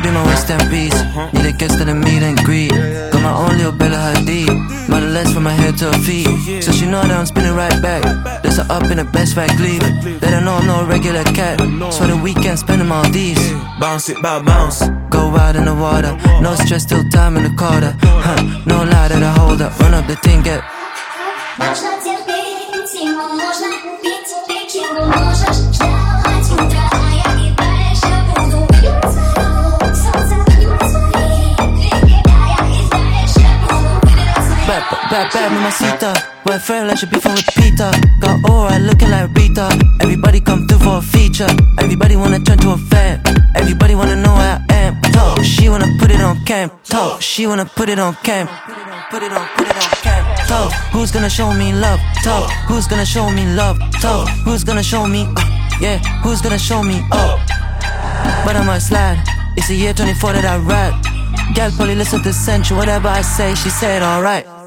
be my West End piece. Need a guest to the meet and greet. Got my own little Bella Hadid. Model less from my head to her feet. So she know that I'm spinning right back. There's her up in the best right leave. They don't know I'm no regular cat. So the weekend spending Maldives. Bounce it, bounce. Go out in the water. No stress till time in the quarter. No lie that I hold up. Run up the thing, get. Можно терпеть, ему можно купить текилу. Можешь ждать утра, а я и дальше буду пить свое солнце, пить свои реки, а я и дальше буду выбирать свои. Bad, mamacita. We're fair like she be from repeater. Got alright looking like Rita. Everybody come through for a feature. Everybody wanna turn to a fan. Everybody wanna know where I am. Talk, she wanna put it on cam. Talk, she wanna put it on cam. Put it on cam. Talk, who's gonna show me love? Talk, who's gonna show me love? Talk, who's gonna show me? Yeah, who's gonna show me up? But I might slide. It's the year 24 that I ride. Gal probably listen to Central. Whatever I say, she said alright.